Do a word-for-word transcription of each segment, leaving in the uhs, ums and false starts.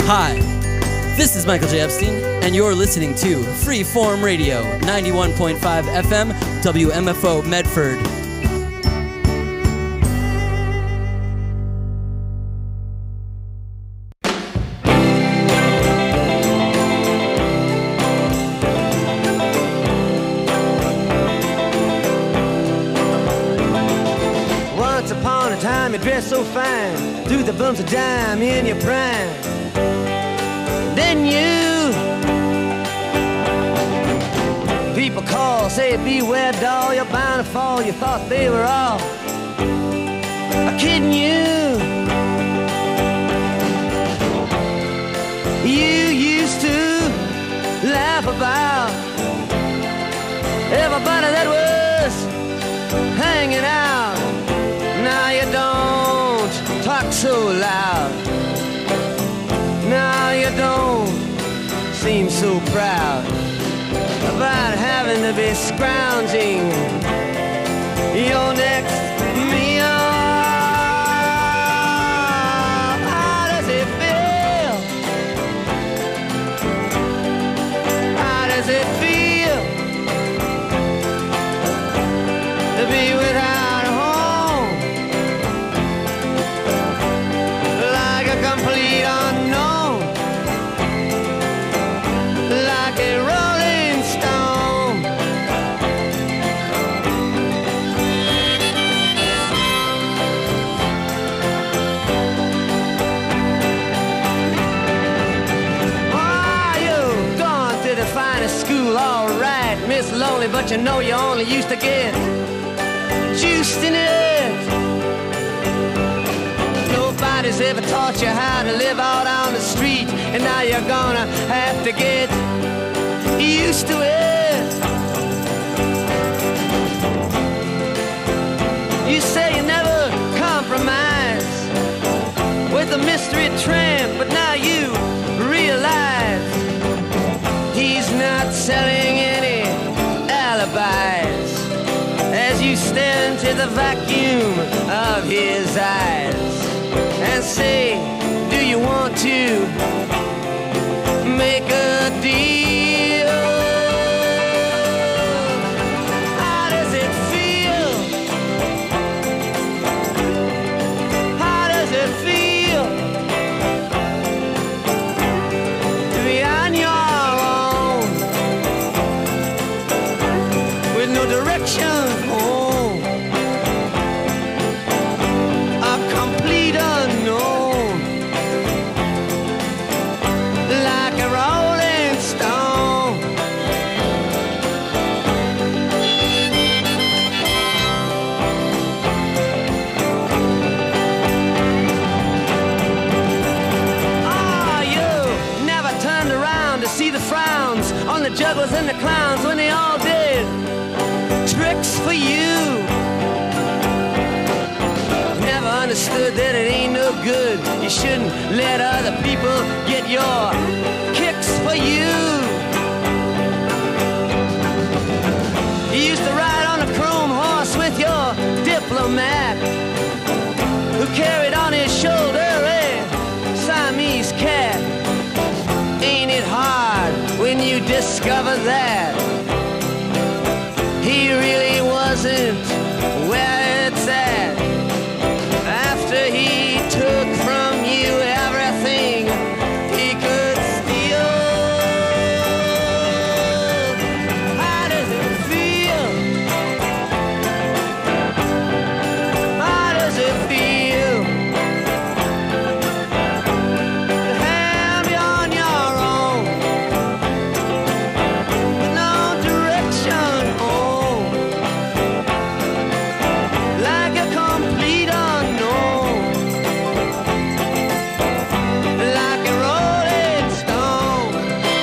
Hi, this is Michael J. Epstein, and you're listening to Freeform Radio, ninety-one point five F M, W M F O Medford. Once upon a time you dressed so fine, threw the bumps of dime in your prime. Then you, people call, say beware doll, you're bound to fall. You thought they were all kidding you. You used to laugh about everybody that was hanging out. Now you don't talk so loud. Now you don't seem so proud about having to be scrounging your next meal. How does it feel? How does it feel to be without a home? Like a complete unknown. Miss Lonely, but you know you only used to get juiced in it. Nobody's ever taught you how to live out on the street, and now you're gonna have to get used to it. You say you never compromise with a mystery tramp, but now you realize he's not selling any alibis as you stare into the vacuum of his eyes and say, do you want to make a deal? How does it feel? How does it feel to be on your own with no direction home? A complete unknown, like a rolling stone. Oh, you never turned around to see the frowns on the jugglers and the clowns when they all did tricks for you. Never understood that it ain't no good. You shouldn't let other people get your kicks for you. You used to ride on a chrome horse with your diplomat, who carried on his shoulder a Siamese cat. Ain't it hard when you discover that he really wasn't where it's at? After he took from you everything he could steal. How does it feel? How does it feel to have you on your own with no direction home, like a complete unknown, like a rolling stone?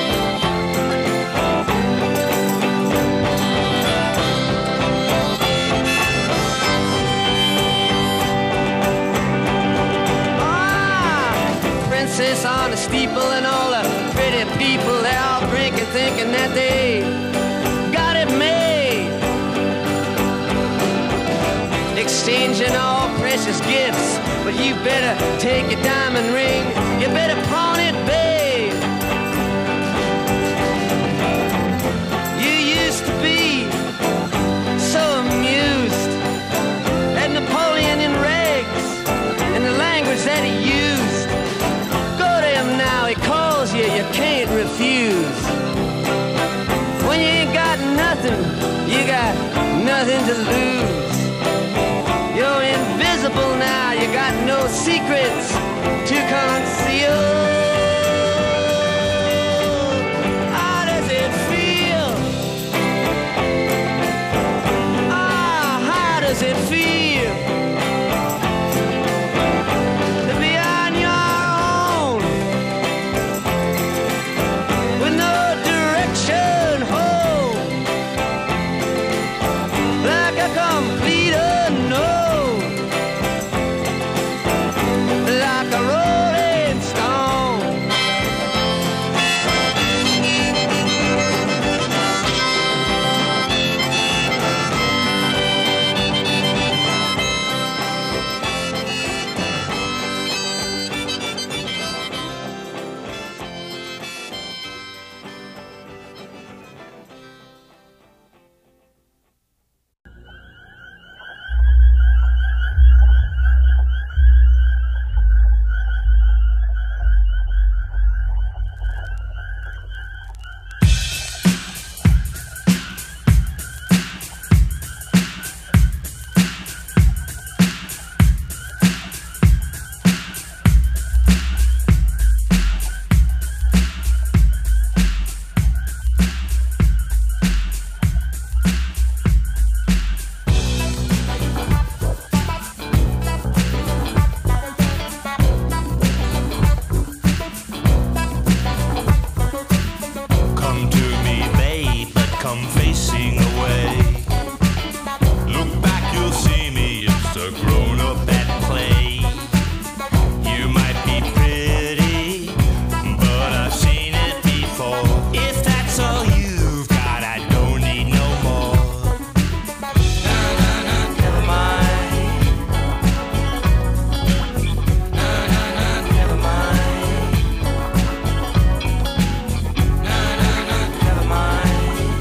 Ah, princess on the steeple and all the pretty people, they're all drinking, thinking that they got it made. They exchanging all precious gifts. But you better take your diamond ring, you better pawn it, babe. You used to be so amused at Napoleon in rags and the language that he used. Go to him now, he calls you, you can't refuse. When you ain't got nothing, you got nothing to lose. You're invisible now, you got no secrets to conceal. How does it feel? Ah, how does it feel to be on your own with no direction home, like a complete unknown, like a rolling stone? Come to me, babe, but come facing away. Look back, you'll see me, it's a grown-up at play. You might be pretty, but I've seen it before. If that's all you've got, I don't need no more. Never mind. Never mind. Never mind.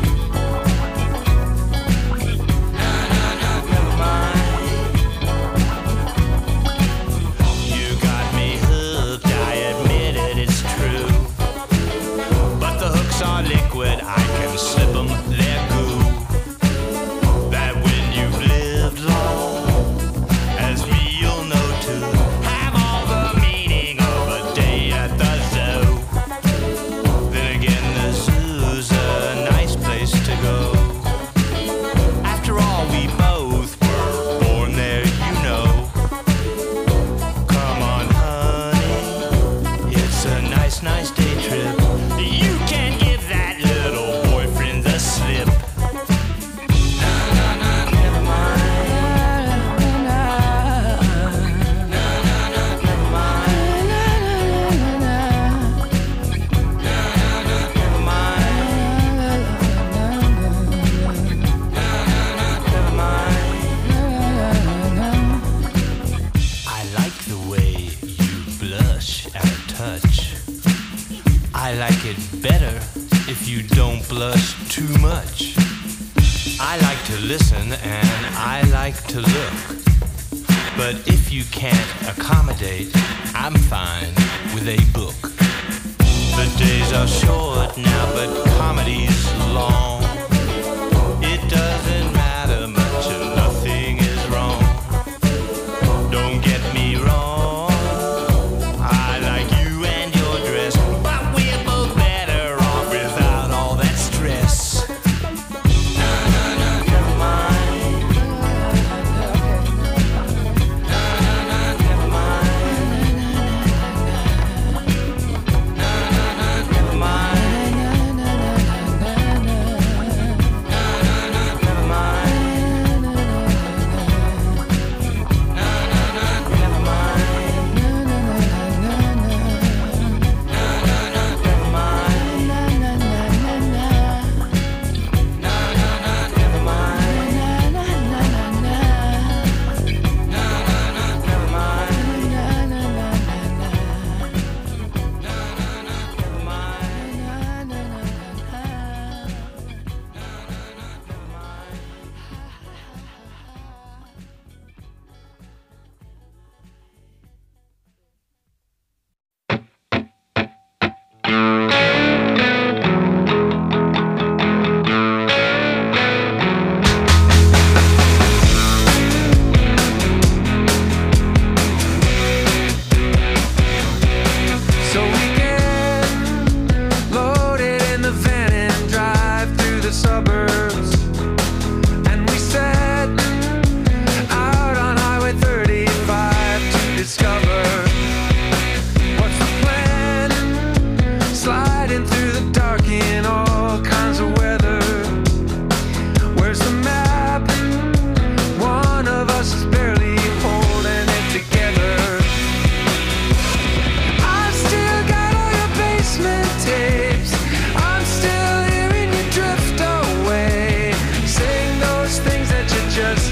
Never mind. You got me hooked, I admit it, it's true. But the hooks are liquid, I can slip them, they're goo. That when you've lived long, as me you'll know too. Have all the meaning of a day at the zoo. Then again, the zoo's a nice place to go. After all, we both were born there, you know. Come on, honey, it's a nice, nice day trip. You can give that little boyfriend the slip. Never mind. Never mind. Never mind. Never mind. I like the way you blush at a touch. I like it better if you don't blush too much. I like to listen and I like to look. But if you can't accommodate, I'm fine with a book. The days are short now, but comedy's long. It doesn't matter much and nothing is wrong. Don't get me wrong, I like you and your dress, but we're both better off without all that stress. Never mind. Never mind. Never mind.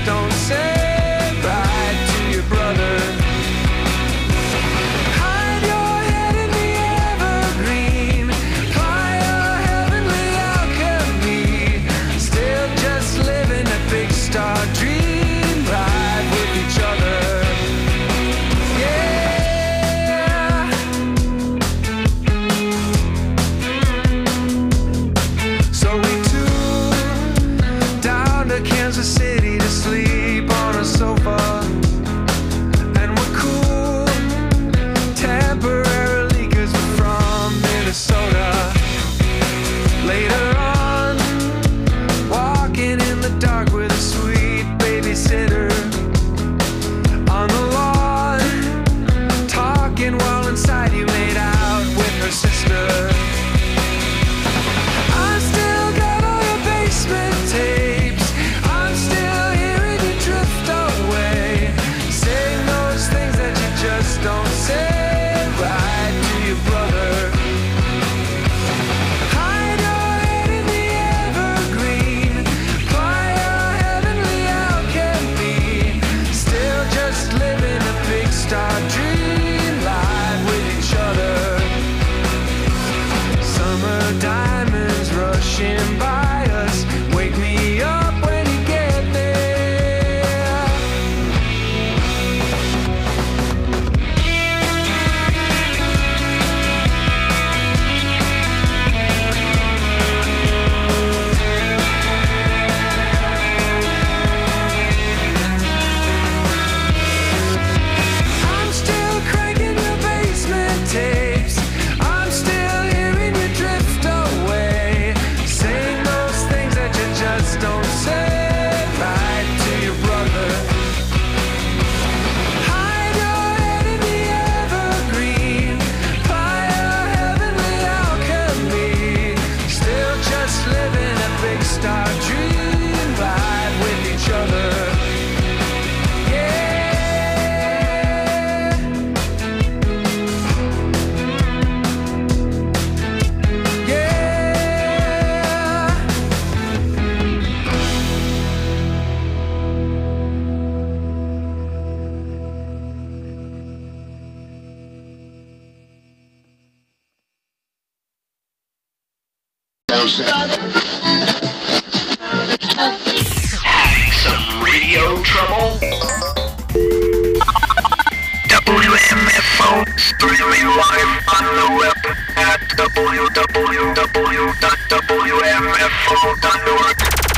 don't say bye to your brother. Hide your head in the evergreen, fly a heavenly alchemy, still just living a big star dream, ride with each other. Yeah. So we took down to Kansas City to sleep on a sofa, and we're cool temporarily 'cause we're from Minnesota. Later on, walking in the dark with a sweet babysitter on the lawn, talking while inside you made out with her sister. I still got all your basement tapes, I'm still hearing you drift away, saying those things that you just don't say right to your brother. Hide your head in the evergreen, fly a heavenly alchemy, still just living a big star dream, live with each other. Summer diamonds rushing by us, wake me up when you get there. I'm still cranking your basement tapes, I'm still hearing you drift away, saying those things that you just don't say right to your brother. Hide your head in the evergreen, fly a heavenly alchemy, still just living a big star dream, ride with each other. Yeah. Yeah. Some radio trouble? W M F O streaming live on the web at w w w dot w m f o dot org.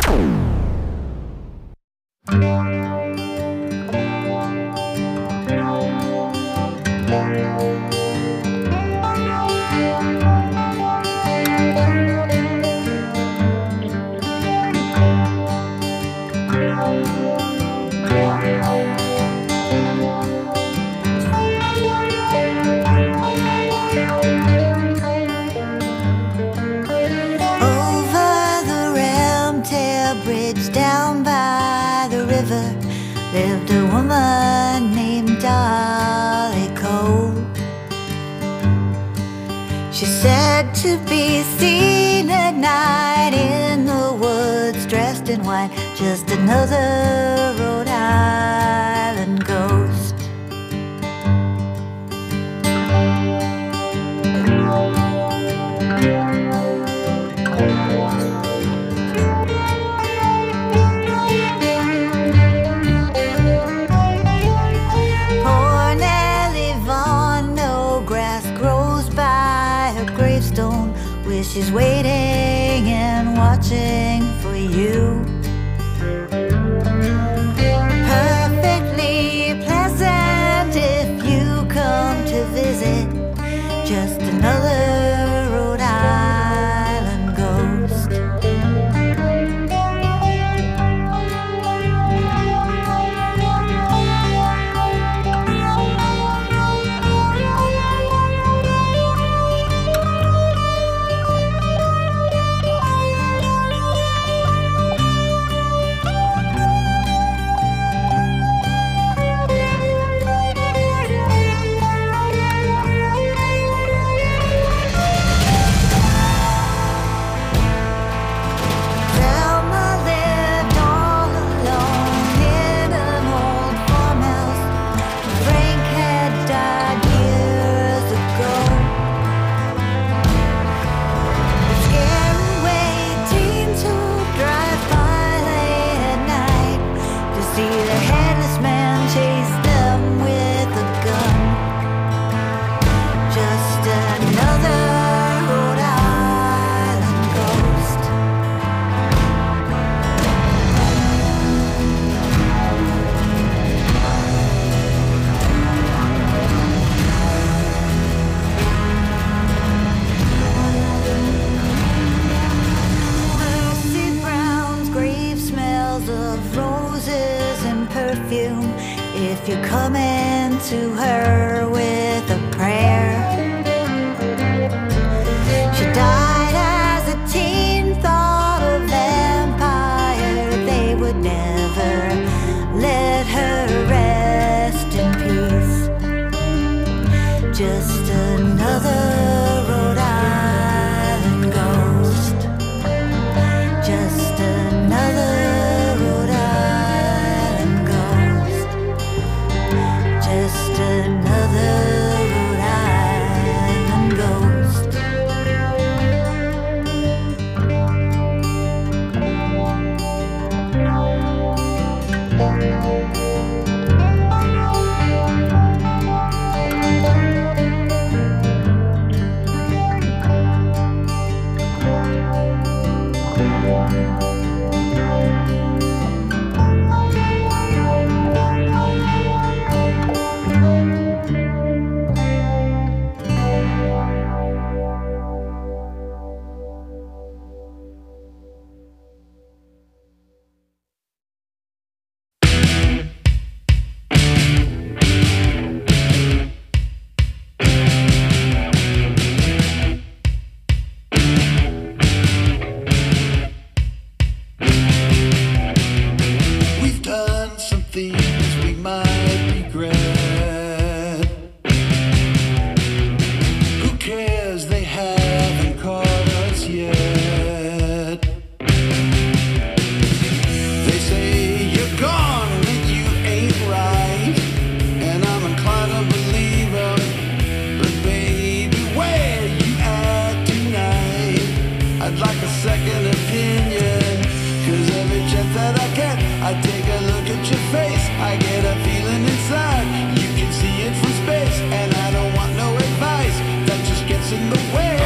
Over the Ramtail Bridge down by the river lived a woman named Dolly Cole. She's said to be seen at night in the woods dressed in white, just another Rhode Island ghost. Poor Nellie Vaughan, no grass grows by her gravestone, where she's waiting and watching for you. Perfectly pleasant if you come to visit, just another Rhode Island ghost. a headless man chased them with a gun. Just another Rhode Island ghost. Mercy Brown's grave smells of roses and perfume. If you're coming to her with a prayer. She died as a teen, thought a vampire. They would never let her rest in peace. Just another Rhode Island ghost. Just another Rhode Island ghost. Just another Rhode Island ghost. We've done some things we might regret. Who cares? They haven't caught us yet. They say you're gone when you ain't right, and I'm inclined to believe them. But baby, where you at tonight? I'd like a second opinion. Cause every chance that I get, I take a look at your face. I get a feeling inside, you can see it from space. And I don't want no advice, that just gets in the way.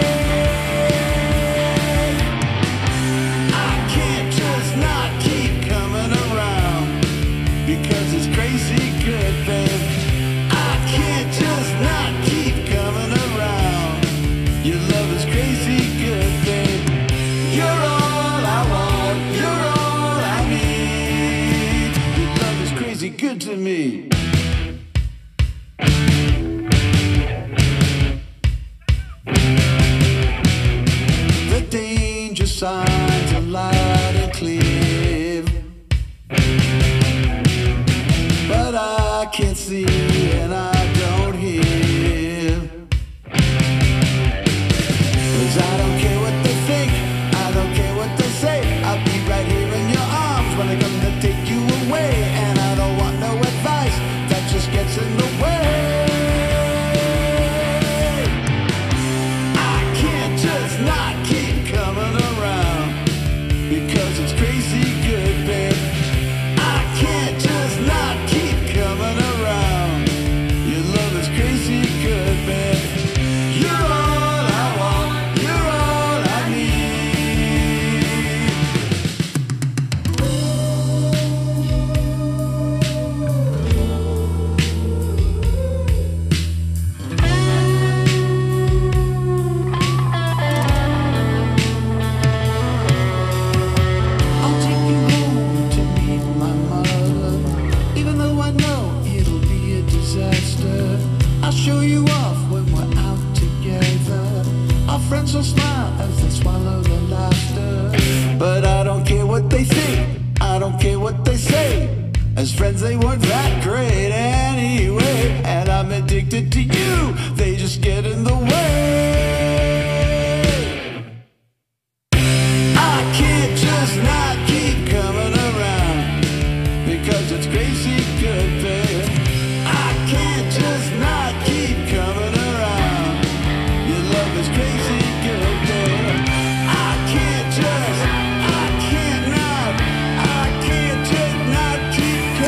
I can't just not keep coming around, because it's crazy good, babe. I can't just not keep coming around. Your love is crazy good, babe. You're all I want, you're all I need. Your love is crazy good to me. The danger signs are loud and clear, but I can't see and I don't hear. Cause I don't care what they think, I don't care what they say. I'll be right here in your arms when I come to take you away. And I don't want no advice, that just gets in the way. I can't just not keep coming around, because it's crazy good, babe. I can't just not keep coming around. Your love is crazy good, babe. You're all I want, you're all I need. I'll take you home to meet my mother, even though I know it'll be a disaster. I'll show you off when we're out together. Our friends will smile as they swallow their laughter. But I don't care what they think, I don't care what they say. As friends they weren't that great anyway. And I'm addicted to you, they just get in the way. I can't just not keep coming around, because it's crazy good, babe. I can't just not keep coming around. Your love is crazy good, babe. I can't just, I can't not, I can't just not keep coming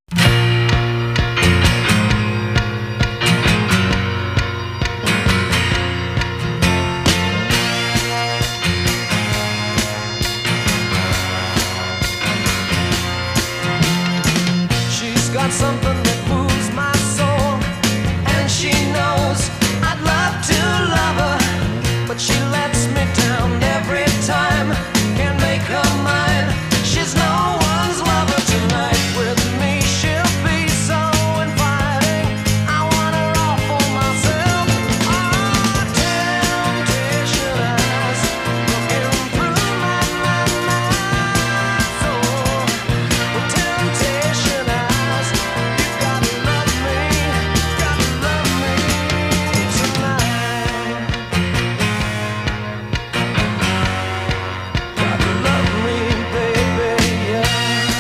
She's got something that moves my soul, and she knows I'd love to love her, but she lets me down every time. Can't make her mine. She's no one's lover tonight. With me she'll be so inviting. I want her all for myself. Oh, temptation eyes looking through my, my, my soul. With temptation eyes, you gotta love me, gotta love me tonight. Gotta love me, baby, yeah.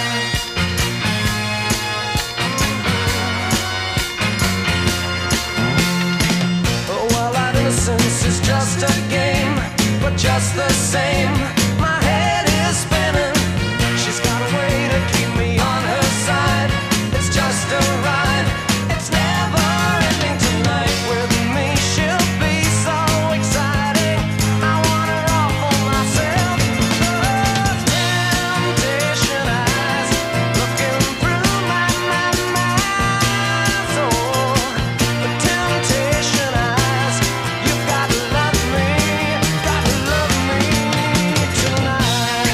Oh, well, our innocence is just a game, but just the same, my head is spinning. She's got a way to keep me on her side. It's just a ride. It's never ending tonight. With me she'll be so exciting. I want her all for myself. Those temptation eyes looking through my, my, my soul. The temptation eyes, you gotta love me, gotta love me tonight.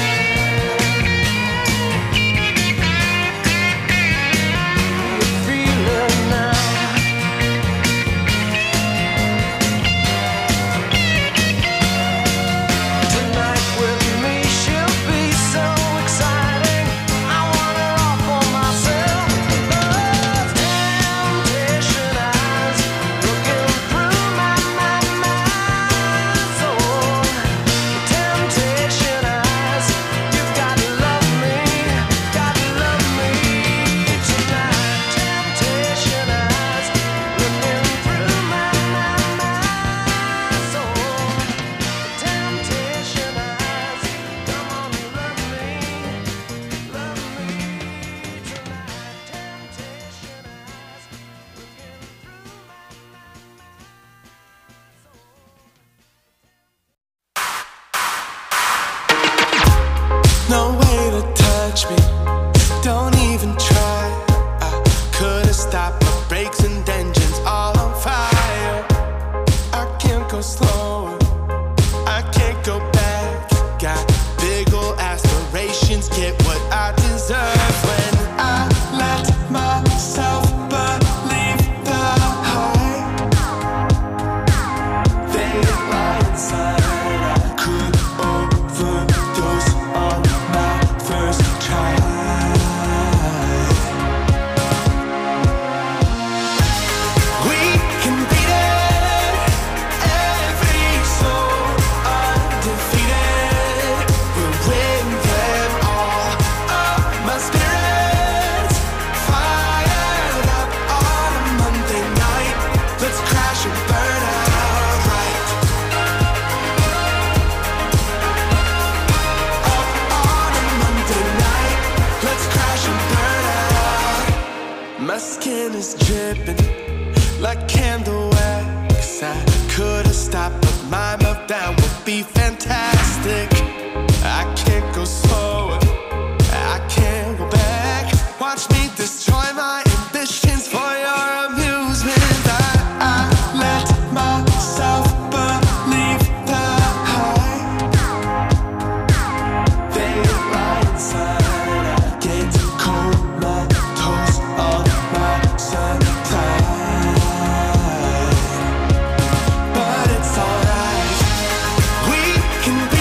You feel it now. Tonight with me she'll be so exciting. I want her all for myself. Those temptation eyes looking through my, my, my soul. The temptation eyes, you gotta love me, gotta love me tonight. Temptation eyes looking through my, my, my soul. The temptation eyes, come on and love me, love me tonight. Temptation eyes looking through my, No way to touch me, don't even try. I could've stopped my brakes and engines all on fire. I can't go slower, I can't go back. Got big ol' aspirations, get what I deserve. When I let myself believe the hype, they lie inside. I could overdose on my first try. We can beat it, every soul undefeated. We'll win them all. Oh, my spirit's fired up on a Monday night. Let's crash and burn out right. Up on a Monday night. Let's crash and burn out. My skin is dripping like candle wax. I could've stopped, but my meltdown would be fantastic. I can't go slower, I can't go back. Watch me destroy my ambitions for your amusement. I, I let myself believe the hype. They lie inside. I get comatose on my supply. But it's alright, we can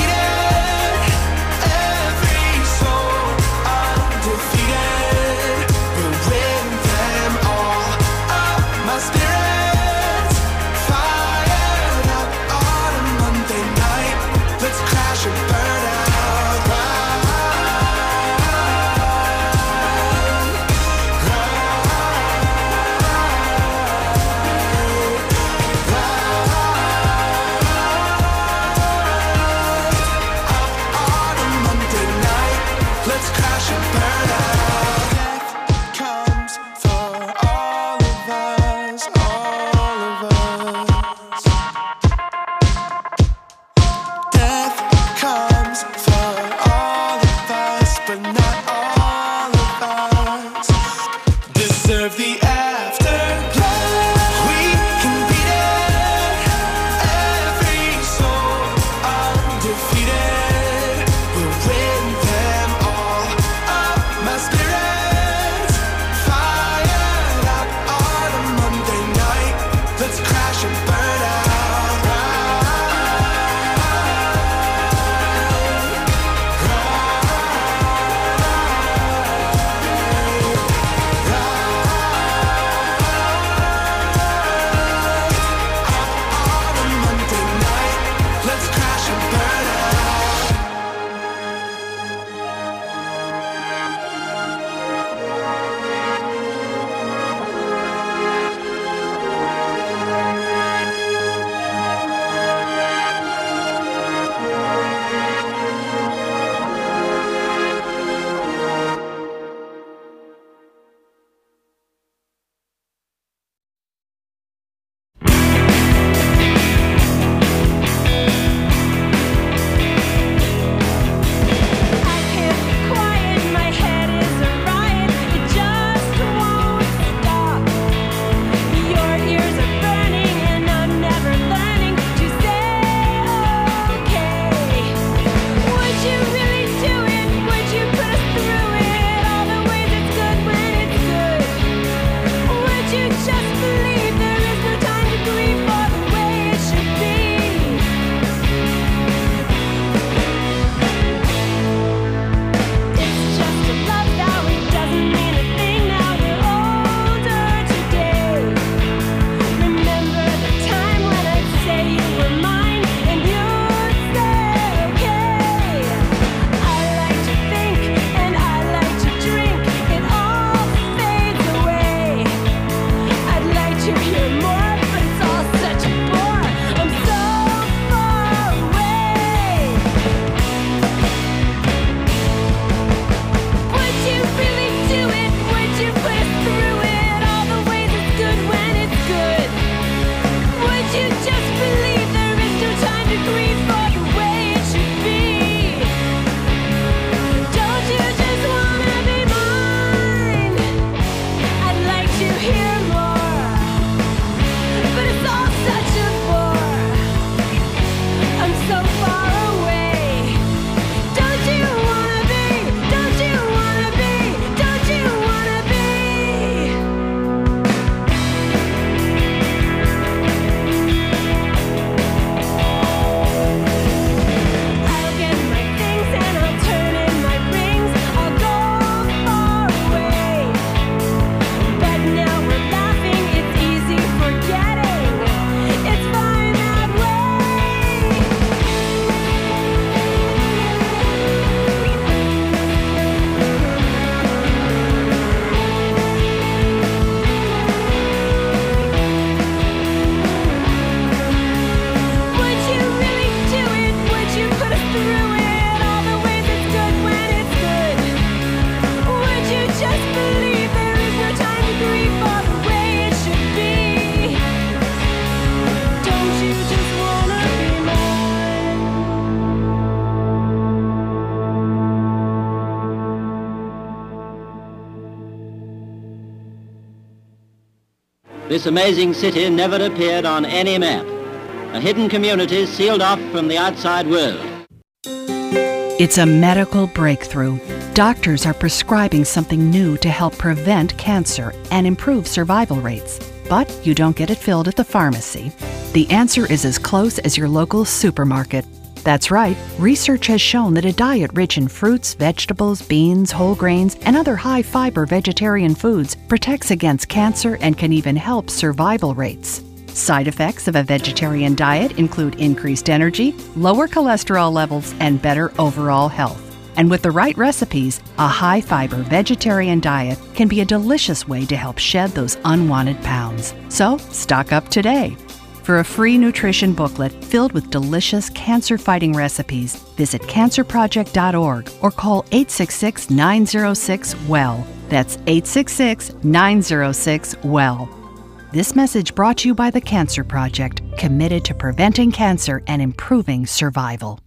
This amazing city never appeared on any map. A hidden community sealed off from the outside world. It's a medical breakthrough. Doctors are prescribing something new to help prevent cancer and improve survival rates. But you don't get it filled at the pharmacy. The answer is as close as your local supermarket. That's right, research has shown that a diet rich in fruits, vegetables, beans, whole grains, and other high-fiber vegetarian foods protects against cancer and can even help survival rates. Side effects of a vegetarian diet include increased energy, lower cholesterol levels, and better overall health. And with the right recipes, a high-fiber vegetarian diet can be a delicious way to help shed those unwanted pounds. So, stock up today. For a free nutrition booklet filled with delicious cancer-fighting recipes, visit cancer project dot org or call eight six six, nine zero six, W E L L. That's eight six six, nine zero six, W E L L. This message brought to you by the Cancer Project, committed to preventing cancer and improving survival.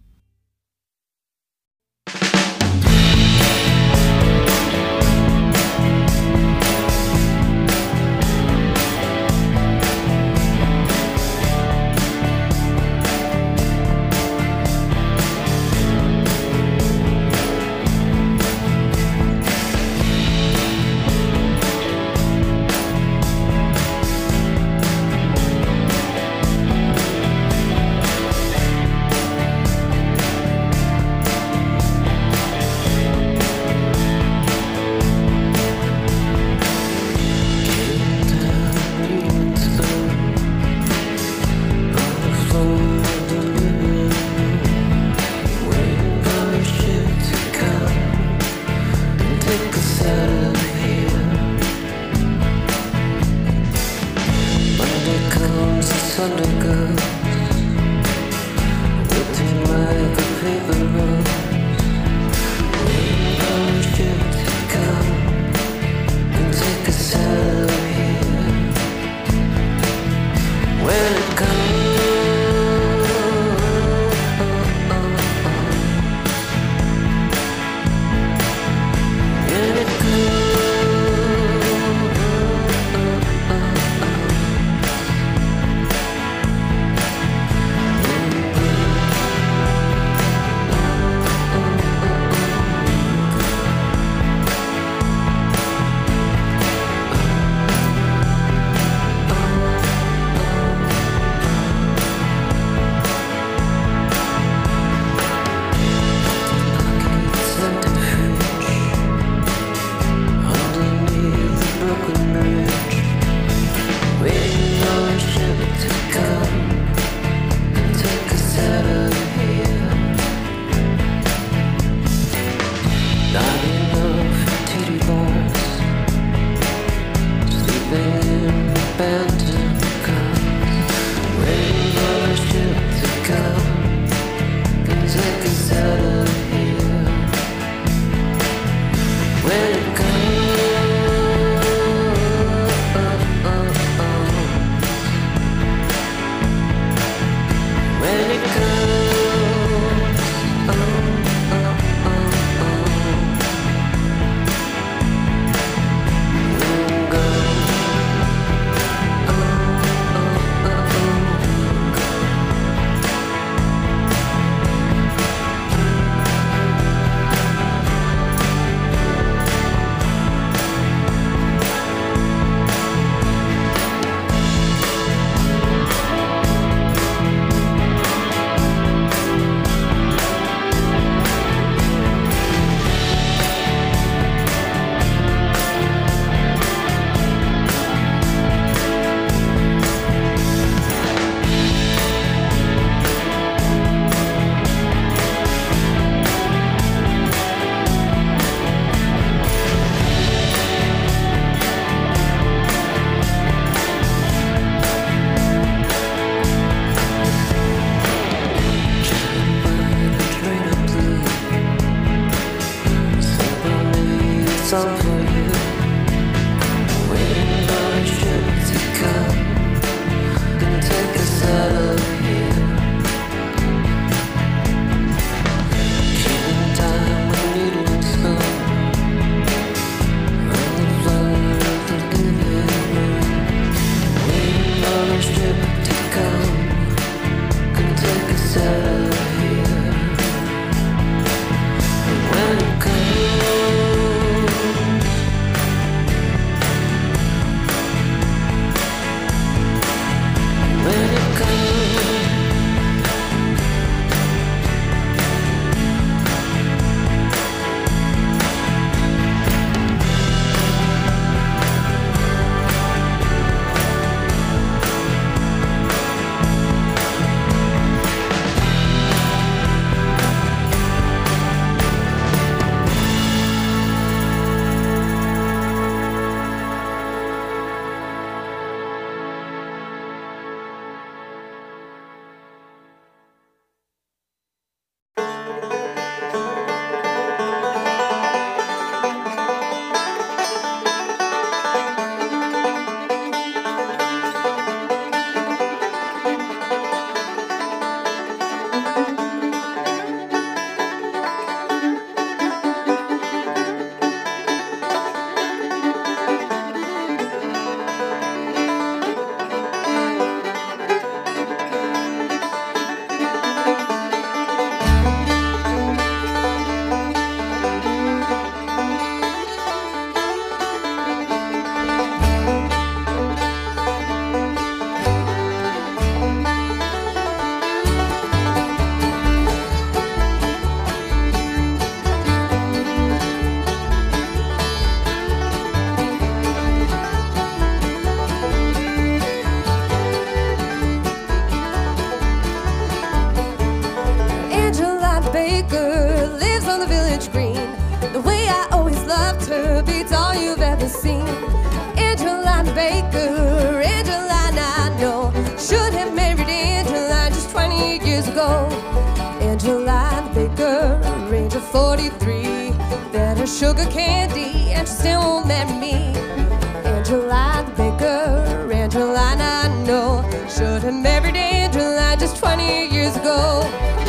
years ago. Angeline Baker, Ranger forty-three, fed her sugar candy and she still won't marry me. Angeline Baker, Angeline I know, should have married Angeline just twenty years ago.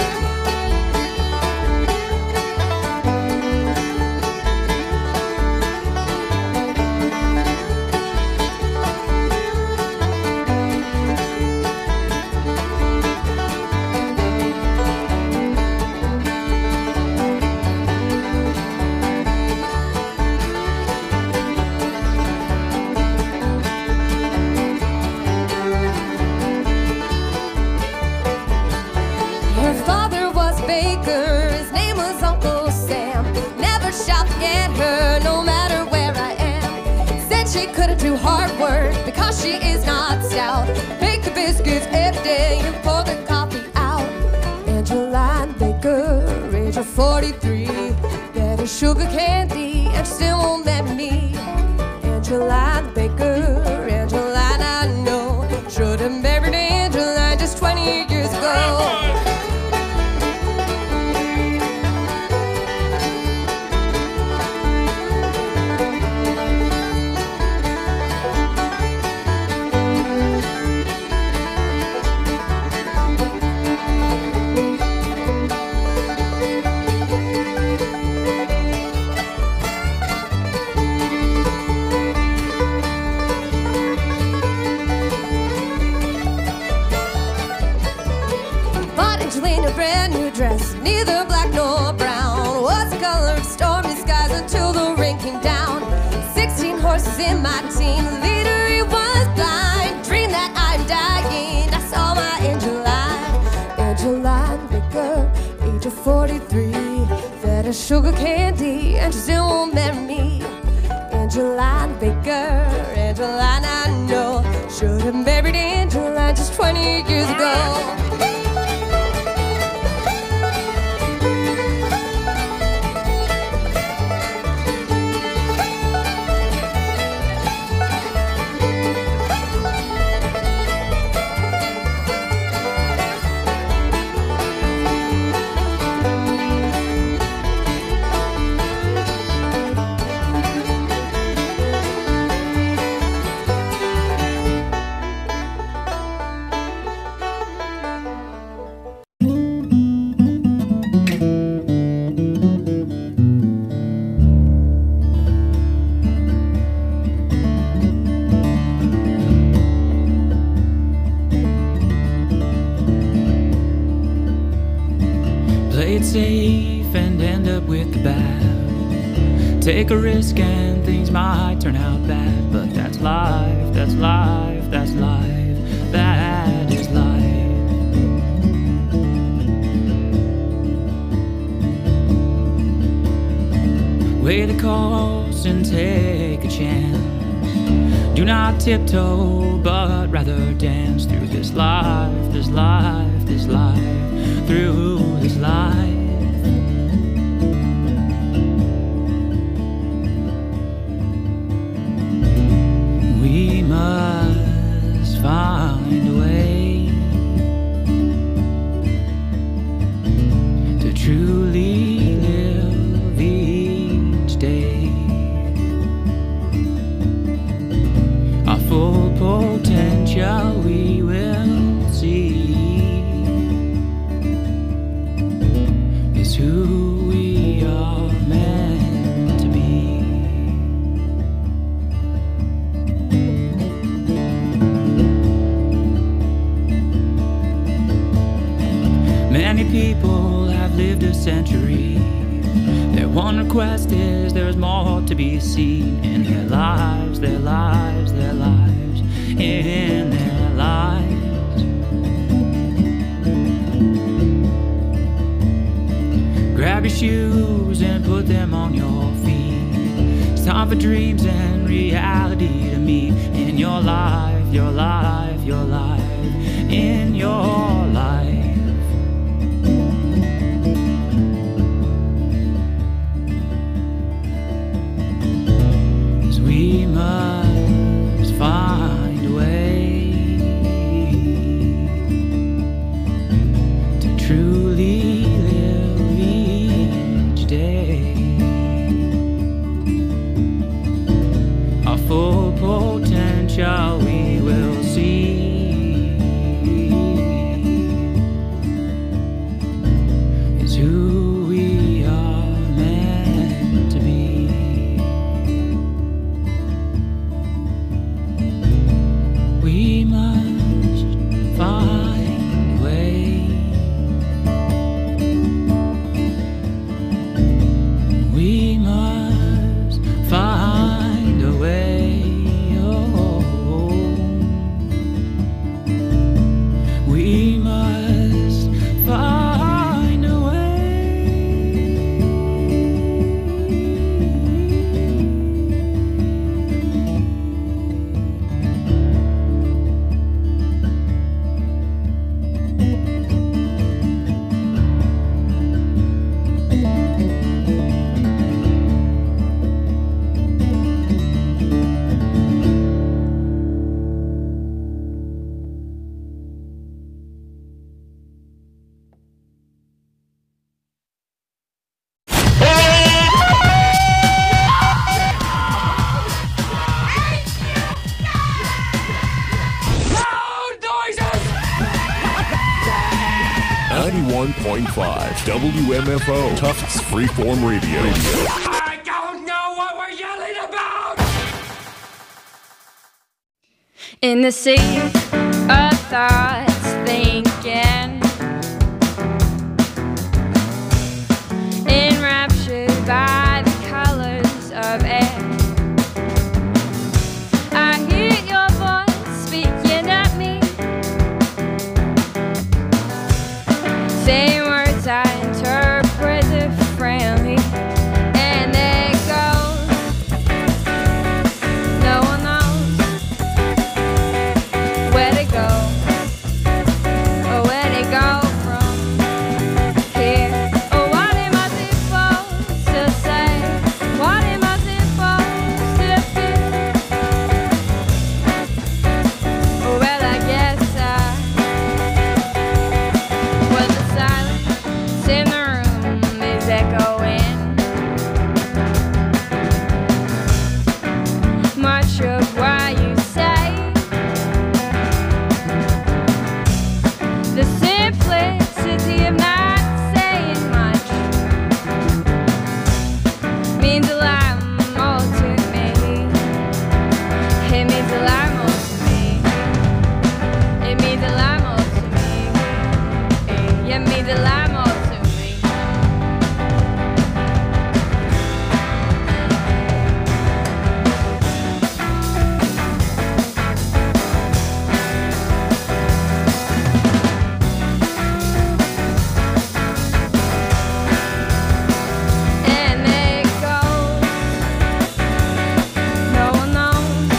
Do hard work because she is not stout. Bake the biscuits every day and pour the coffee out. Angeline Baker, age of forty-three, get her sugar candy and she still won't marry me. Angeline Baker, Angeline I know, should have married Angeline just twenty years ago. Brand new dress, neither black nor brown, was the color of stormy skies until the rain came down. Sixteen horses in my team, the leader he was blind, dreamed that I'm dying. I saw my Angeline, Angeline Baker, age of forty-three, fed her sugar candy and she still won't marry me. Angeline Baker, Angeline I know, should have married Angeline just twenty years ago. Safe and end up with the bad. Take a risk and things might turn out bad, but that's life, that's life, that's life, that is life. Weigh the cost and take a chance. Do not tiptoe, but rather dance through this life, this life, this life, through this life. We must find a way to truly live each day. Our full potential we will see is who we are meant to be. Many people have lived a century. Their one request is there's more to be seen in their lives, their lives, their lives, in their lives. Grab your shoes and put them on your feet. It's time for dreams and reality to meet in your life, your life, your life, in your life. We must find a way to we must find a way. ninety-one point five W M F O Tufts Freeform Radio. I don't know what we're yelling about! In the sea of thoughts thinking, enraptured by the colors of air, I hear your voice speaking at me, saying words I interpret differently, and it goes, no one knows where to go, or where to go from here, or what am I supposed to say, what am I supposed to feel, well I guess I, well the silence in the room is echoing, much of what you say, the simplicity of not saying much means a lot more to me. It means a lot more to me. It means a lot more to me. It means a lot more to me. And it goes, no one knows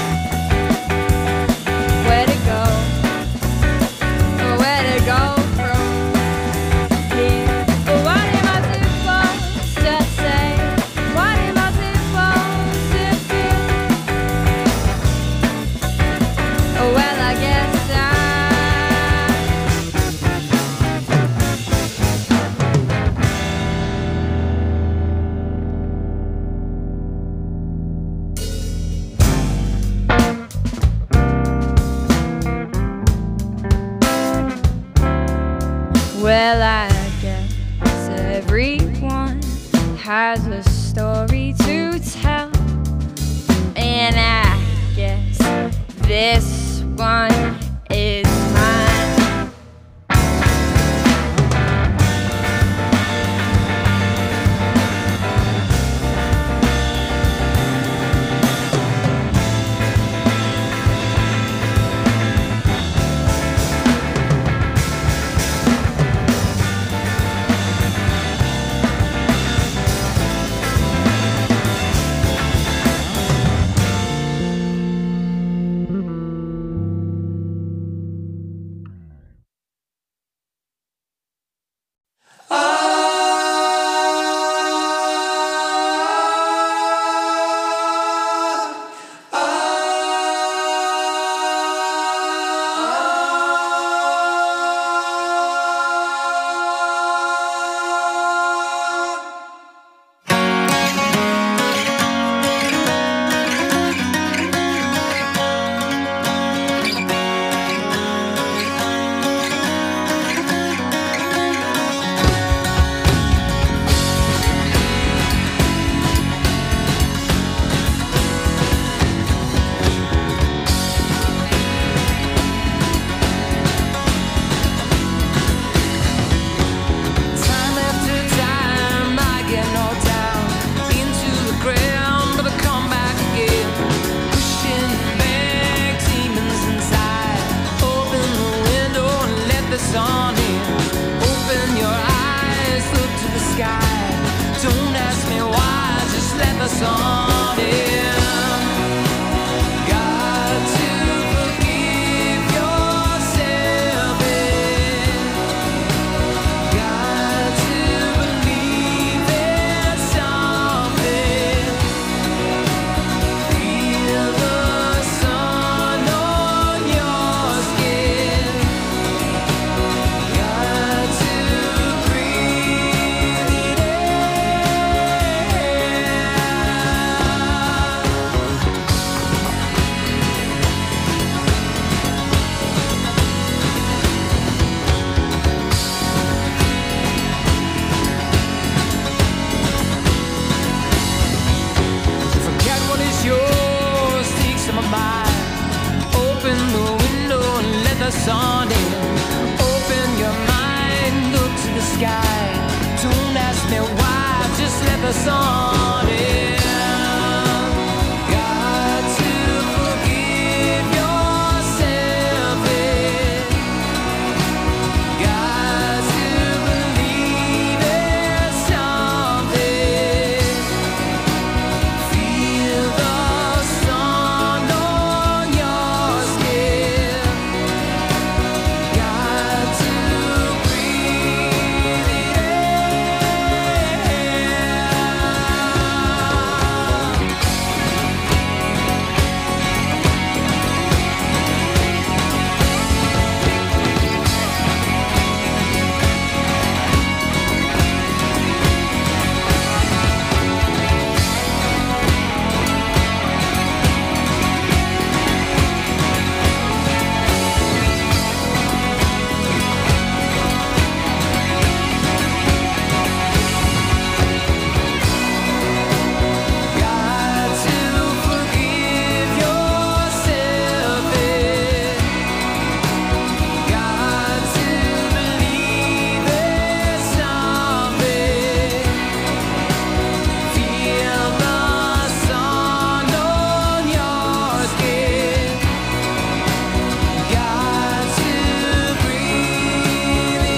where to go, or where to go from here. But what am I supposed to say? What am I supposed to feel? Oh, well, I guess I. Well, I guess everyone has a story to tell, and I guess this one is mine. song in. Got to forgive yourself in. Got to believe there's something. Feel the sun on your skin. Got to breathe it in. Forget what is yours, take some of mine. Open the window and let the sun in. Open your mind, look to the sky. Don't ask me why, just let the sun in. Got to forgive yourself in. Got to believe there's something. Feel the sun on your skin. Got to breathe it Got to forgive yourself in. Got to believe there's something. Feel the sun on your skin. Got to breathe it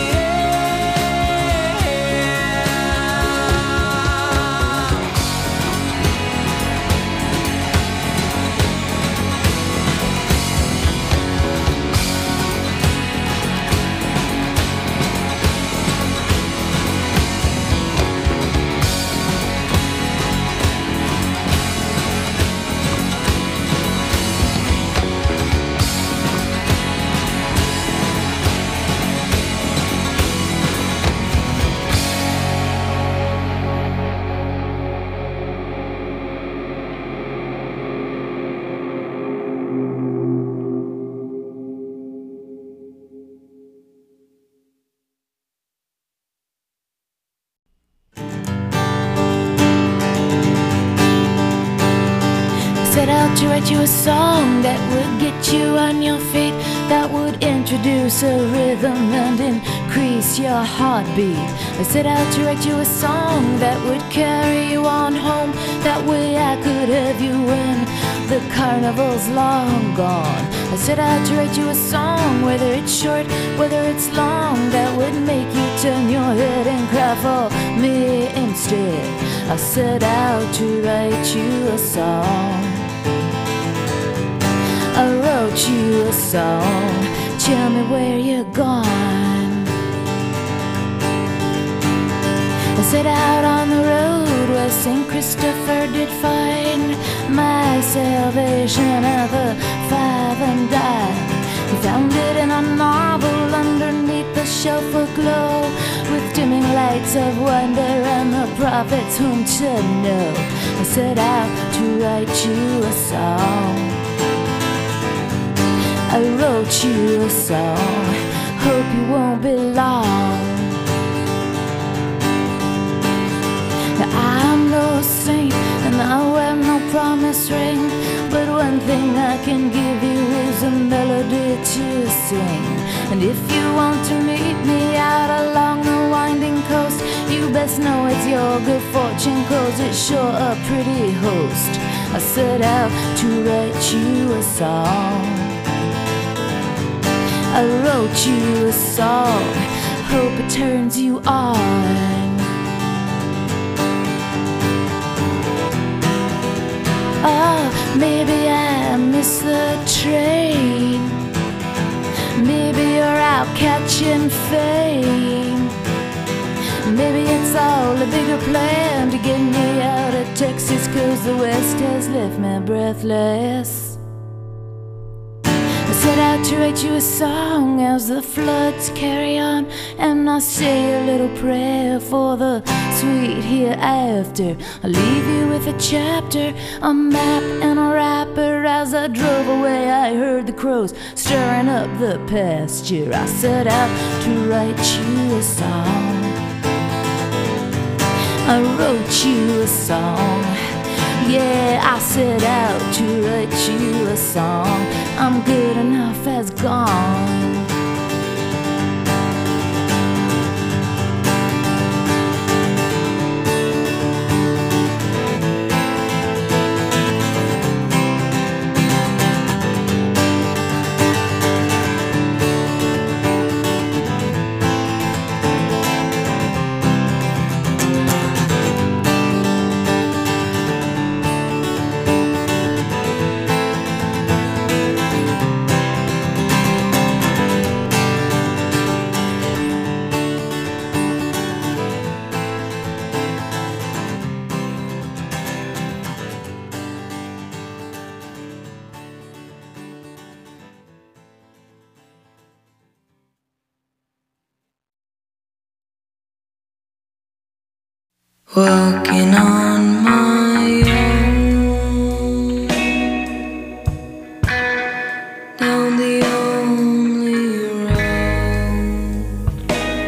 Set out to write you a song that would get you on your feet, that would introduce a rhythm and increase your heartbeat. I set out to write you a song that would carry you on home. That way I could have you when the carnival's long gone. I set out to write you a song, whether it's short, whether it's long, that would make you turn your head and cry for me instead. I set out to write you a song. I wrote you a song. Tell me where you're gone. I set out on the road where Saint Christopher did find my salvation at the five and dime. He found it in a novel underneath the shelf aglow, with dimming lights of wonder and the prophets whom to know. I set out to write you a song. I wrote you a song. Hope you won't be long. Now, I'm no saint and I wear no promise ring, but one thing I can give you is a melody to sing. And if you want to meet me out along the winding coast, you best know it's your good fortune, 'cause it's sure a pretty host. I set out to write you a song. I wrote you a song, hope it turns you on. Oh, maybe I miss the train. Maybe you're out catching fame. Maybe it's all a bigger plan to get me out of Texas, 'cause the West has left me breathless. I set out to write you a song as the floods carry on, and I say a little prayer for the sweet hereafter. I leave you with a chapter, a map, and a wrapper. As I drove away, I heard the crows stirring up the pasture. I set out to write you a song. I wrote you a song. Yeah, I set out to write you a song. I'm good enough as gone. Walking on my own, down the only road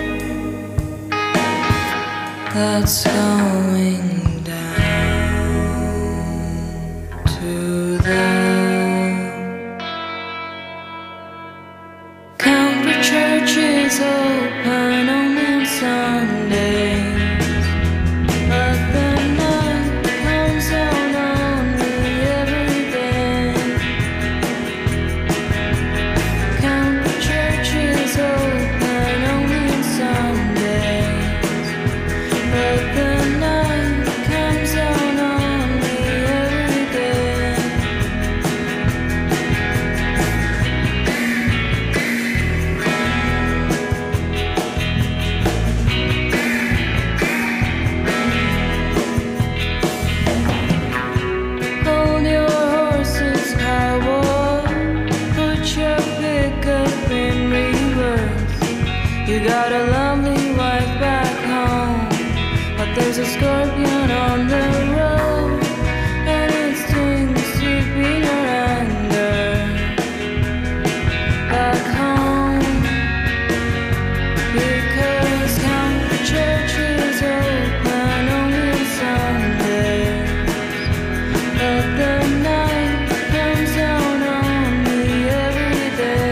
that's going down to the country church is open only on Sunday. Got a lovely wife back home, but there's a scorpion on the road, and it stings deep in your anger. Back home, because country church is open only on Sundays, but the night comes down on me every day.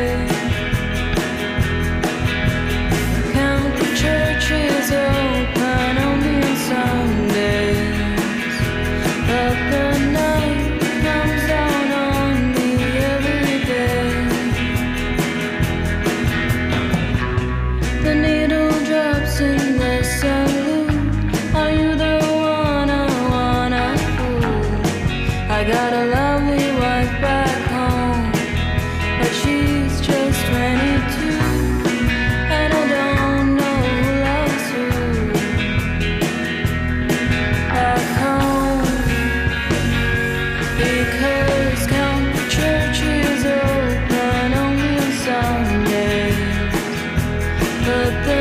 Church is open only on Sundays, but the night comes down on me every day. The needle drops in the saloon. Are you the one I wanna fool? I got a lovely wife back home, but she's just twenty-two, and I don't know because country church is open only on Sundays, but the